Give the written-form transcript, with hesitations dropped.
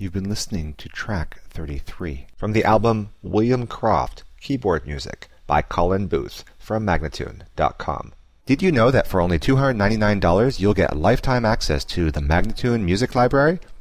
You've been listening to track 33 from the album William Croft, Keyboard Music by Colin Booth from Magnatune.com. Did you know that for only $299 you'll get lifetime access to the Magnatune Music Library?